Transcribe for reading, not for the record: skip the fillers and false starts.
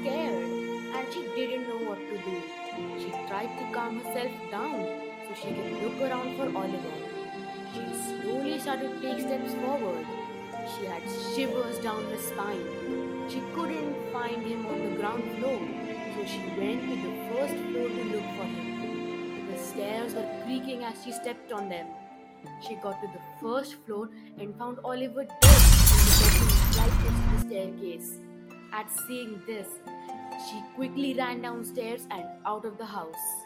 scared and she didn't know what to do. She tried to calm herself down so she could look around for Oliver. She slowly started to take steps forward. She had shivers down her spine. She couldn't find him on the ground floor, so she went to the first floor to look for him. The stairs were creaking as she stepped on them. She got to the first floor and found Oliver dead in the bedroom right next to the staircase. At seeing this, she quickly ran downstairs and out of the house.